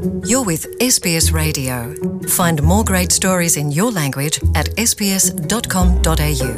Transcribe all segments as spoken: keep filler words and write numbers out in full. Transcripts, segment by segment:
You're with S B S Radio. Find more great stories in your language at s b s dot com dot a u.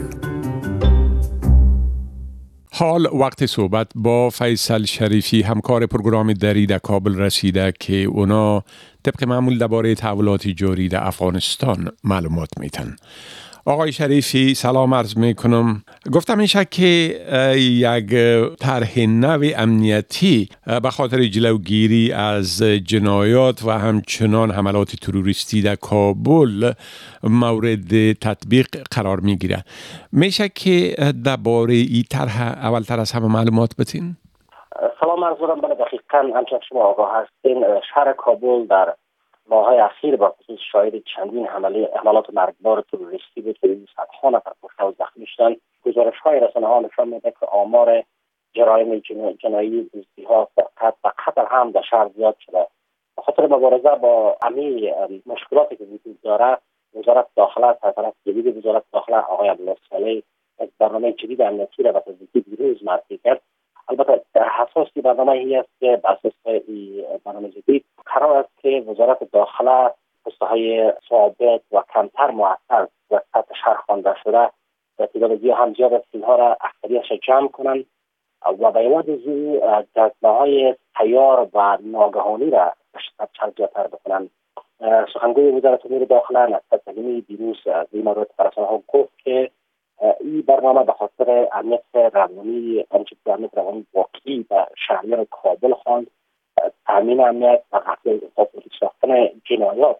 حال وقت صحبت با فیصل شریفی، همکار پروگرام دری در کابل رسیده که اونا طبق معمول درباره تحولات جاری در افغانستان معلومات میتن. آقای شریفی سلام عرض میکنم. گفتم میشه که یک طرح نو امنیتی به خاطر جلوگیری از جنایات و همچنان حملات تروریستی در کابل مورد تطبیق قرار میگیره. میشه که درباره این طرح اولتر از همه معلومات بتین؟ سلام عرض دارم. بله دقیقاً همچنان شما آگاه هستین، شهر کابل در ماه‌های اخیر با خصوص شاهد چندین حمله حملات مرگبار تروریستی بود که صدها نفر کشته و زخمی شدند. گزارش‌های رسانه‌ها نشان می‌دهد که آمار جرایم جنایی، دزدی‌ها، قتل و قتل هم در شهر زیاد شده. به خاطر مبارزه با همین مشکلاتی که وجود داره، وزارت داخله از طرف جدید وزارت داخله آقای عبدالله صالح از برنامه جدید امنیتی را به تازگی دیروز معرفی کرد. البته در اساس برنامه ای است که بر اساس این برنامه جدید قرار است که وزارت داخله پست‌های ثابت و کمتر مؤثر و سطح شهر خوانده شده و تعداد زیاد هم زیاد است اینها را اکثریتش جمع کنند و به عوض از او جزمه‌های تیار و ناگهانی را بیشتر زیادتر بکنند. سخنگوی وزارت امور داخله نصرت سلیمی دیروز از این مورد به رسانه‌ها گفت که این برنامه به خاطر امنیت روانی آنچه که امنیت روانی واقعی به شهریان کابل خواند، تامین امنیت و قتل احساساتی ساختن جنایات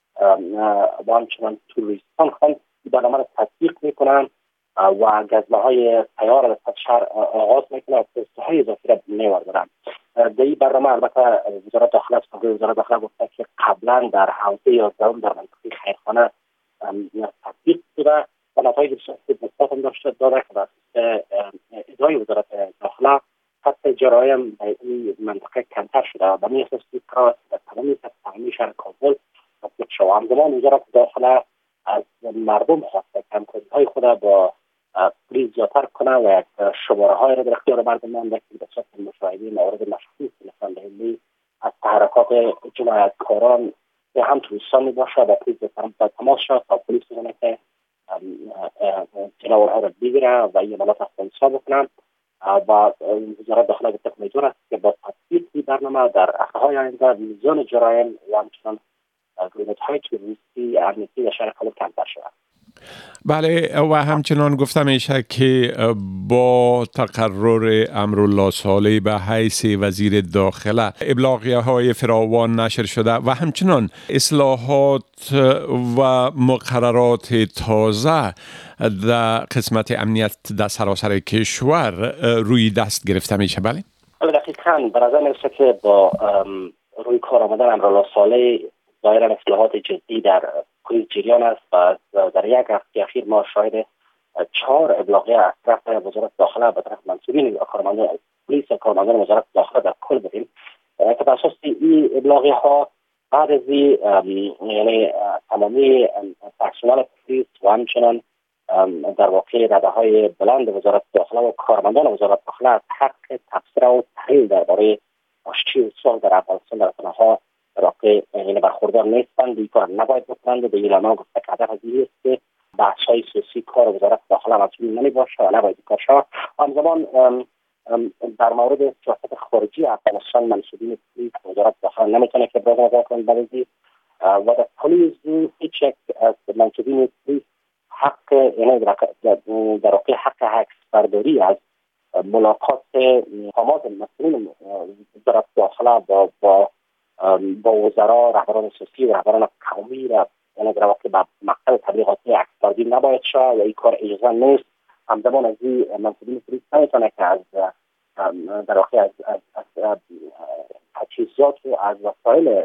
و همچنان تروریستان خواند. این برنامه را تطبیق میکنند و گزمه‌های تیار را از شهر آغاز میکنند و پست‌های اضافی را می‌آورند. در این برنامه البته وزارت داخله سخنگوی وزارت داخله گفته که قبلا در حوزه یازدهم در منطقه خیرخانه تطبیق شده و نتایج مثبت هم داشته داده که بر ادعای وزارت داخله خط جرایم در این منطقه کمتر شده و به این اساس قرار است در تمامی سطح شهر کابل تطبیق شود. همزمان وزارت داخله از مردم خواسته که همکاری‌های خود با پلیس زیادتر کنه و یک شماره‌های را در اختیار مردم نهاده که به صورت مشاهده موارد مشخوص نشان دهنده از تحرکات جنایتکاران که هم توریستان میباشه با پلیس در تماس شد تا پلیس بزنه که جناورها را بگیره و این عملات را خنثی بکنند و وزارت داخله به طرف امیدوار است که با تطبیق این برنامه در هفته‌های آینده میزان جرایم و همچنان گروه‌های تروریستی امنیتی در شهر کابل کمتر شود. بله و همچنان گفته میشه که با تقرر امرالله صالح به حیث وزیر داخله ابلاغیه‌های فراوان نشر شده و همچنان اصلاحات و مقررات تازه در قسمت امنیت در سراسر کشور روی دست گرفته میشه. بله دقیقاً به نظر میرسه که با روی کار آمدن امرالله صالح ظاهراً اصلاحات جدی در پلیس جریان است و در یک هفته اخیر ما شاهد چهار ابلاغیه از طرف وزارت داخله به طرف منصوبین کارمندان پلیس و کارمندان وزارت داخله در کل بودیم که بر اساس این ابلاغیه ها بعد از یعنی تمامی پرسنل پلیس و همچنان در واقع رده های بلند وزارت داخله و کارمندان وزارت داخله از حق تفسیر و تحلیل درباره آشتی و صلح در افغانستان در رسانه‌ها راقع یعنی برخوردار نیستند. این کار نباید بکنند و به علما گفته که هدف از این است که بحث‌های سیاسی کار وزارت داخله مسئول نمیباشه و نباید کار شود. همزمان در مورد سیاست خارجی افغانستان منصوبین پلیس وزارت داخله نمیتونه که ابراز نظر کنند برای و در پلیس هیچ یک از منصوبین پلیس حق یعنی در واقع حق عکس برداری از ملاقات مقامات مسئولین وزارت داخله با با با وزرا، رهبران سیاسی و رهبران قومی را یعنی در واقع به مقصد تبلیغاتی عکسبرداری نباید شد و این کار اجازه نیست. همزمان از این منصوبین پلیس نمیتونه که از در واقع از از از تجهیزات و از وسایل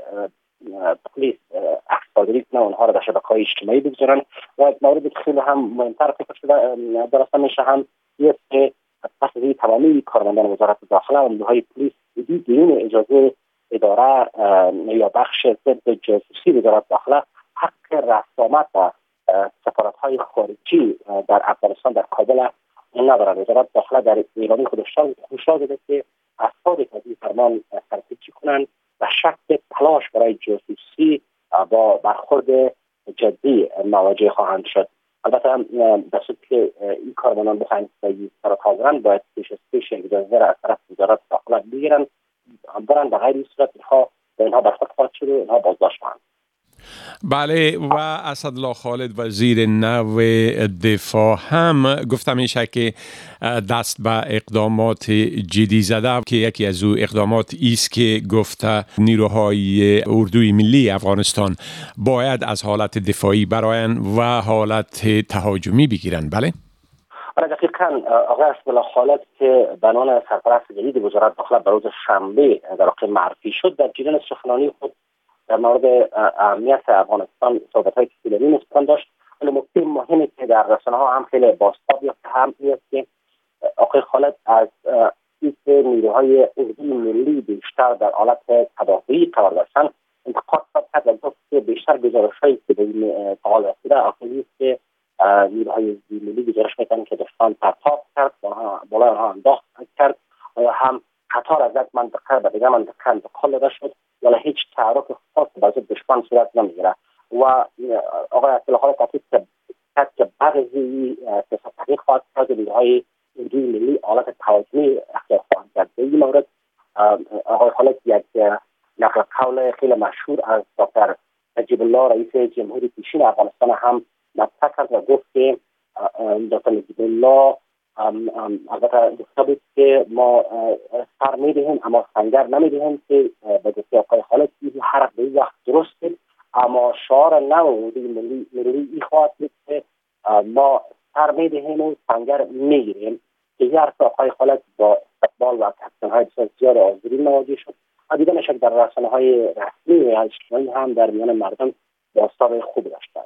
پلیس عکسبرداری کنه اونها را در شبکه‌های اجتماعی بگذارن و مورد خیلی هم مهمتر فکر شده درسته میشه هم است که پس از تمامی کارمندان وزارت داخله و نیروهای پلیس بدون اجازه اداره یا بخش ضد جاسوسی وزارت داخله حق رسامت و سفارت‌های خارجی در افغانستان در کابل ندارد. وزارت داخله در اعلامیه خودش هشدار داده که افرادی که از این فرمان سرپیچی کنند و شک تلاش تلاش برای جاسوسی با برخورد جدی مواجه خواهند شد. البته در صورتی که این کارمندان بخواهند سر کار برند باید پیش از پیش اجازه را از طرف وزارت داخله بگیرند، برند. به غیر این صورت اینها به اینها برخورد خواهد شد و اینها بازداشت خواهند. بله، و اسدالله خالد وزیر نو دفاع هم گفته میشه که دست به اقدامات جدی زده که یکی از او اقدامات ایست که گفته نیروهای اردوی ملی افغانستان باید از حالت دفاعی برایند و حالت تهاجمی بگیرند. بله؟ آره دقیقاً. آقای اسدالله خالد که به عنوان سرپرست جدید وزارت داخله به روز شنبه در واقع معرفی شد، در جریان سخنرانی خود در مورد امنیت افغانستان صحبت‌های طولانی نسبتاً داشت. ولی نکته مهمی که در رسانه‌ها هم خیلی بازتاب یافته هم این است که آقای خالد از اینکه نیروهای اردوی ملی بیشتر در حالت تدافعی قرار داشتند انتقاد کرد و گفت که بیشتر گزارش‌هایی که به این فعال رسیده آخری است که نیروهای اردوی ملی گزارش می‌کنند که دشمن پرتاب کرد و بالای آنها انداخت کرد و هم قطار از یک منطقه به دیگر منطقه انتقال داده شد، ولی هیچ تحرک خاص به ضد دشمن صورت نمیگیره. و آقای اسدالله خالد تاکید کرد که بعضی سیاست تحقیق خواهد کرد نیروهای اردوی ملی حالت تهاجمی اختیار خواهند کرد. به این مورد آقای خالد یک نقل قول خیلی مشهور از دکتر نجیب الله رئیس جمهوری پیشین افغانستان هم مطرح کرد و گفت که دکتر نجیب الله البته گفته بود که ما سر میدهیم اما سنگر نمیدهیم، که به گفته آقای خالد این حرف به این وقت درست بود، اما شعار نو ملی ملی ای خواهد بود که ما سر میدهیم و سنگر میگیریم، که این حرف آقای خالد با استقبال و تحسین‌های بسیار زیاد آزادی مواجه شد. دیده میشه در رسانه‌های رسمی و اجتماعی هم در میان مردم بازتاب خوب داشته.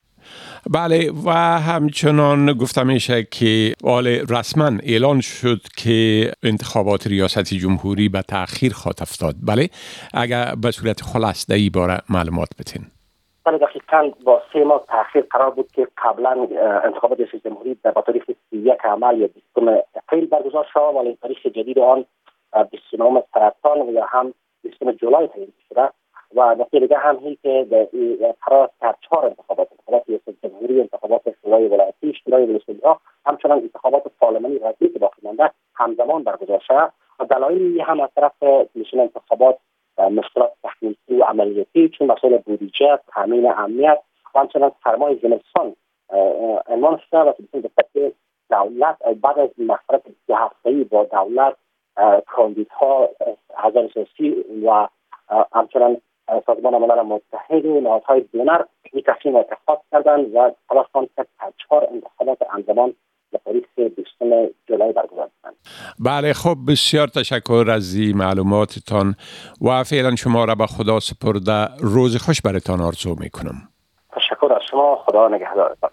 بله، و همچنان گفته میشه که آل رسما اعلان شد که انتخابات ریاست جمهوری به تأخیر خواهد افتاد. بله، اگر به صورت خلاصه ای باره معلومات بتین. بله دقیقاً با سه ماه تأخیر قرار بود که قبلا انتخابات ریاست جمهوری در تاریخ سی و یک عمل یا بیستم اپریل برگزار شد، ولی تاریخ جدید آن بیست و نه سرطان و یا هم بیستم جولای تعیین شده. و نکته دیگه هم هی که قرار است چهار انتخابات انتخابات ریاست جمهوری، انتخابات شورای ولایتی، شورای ولسوالی‌ها، همچنان انتخابات پارلمانی رسمی که باقی مانده همزمان برگزار شود. و دلایلی هم از طرف کمیسیون انتخابات مشکلات تخنیکی و عملیاتی چون مسائل بودجه، تامین امنیت و همچنان سرمای زمستان عنوان شده و که دولت بعد از مشورت دو هفته‌ای با دولت، کاندیدها، اعضای سیاسی و همچنان سازمان ملل متحد و نهادهای دونر این تصمیم را اتخاذ کردند و تلاش کردند که چهار انتخابات همزمان به تاریخ بیستم جولای برگزار کنند. بله، خب بسیار تشکر از این معلوماتتان و فعلا شما را به خدا سپرده. روز خوش براتان آرزو میکنم. تشکر از شما، خدا نگهدارتان.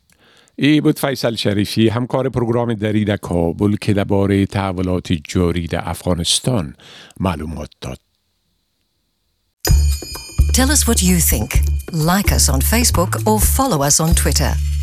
ای بود فیصل شریفی، همکار پروگرام درید کابل که درباره تحولات جاری در افغانستان معلومات داد. Tell us what you think. Like us on Facebook or follow us on Twitter.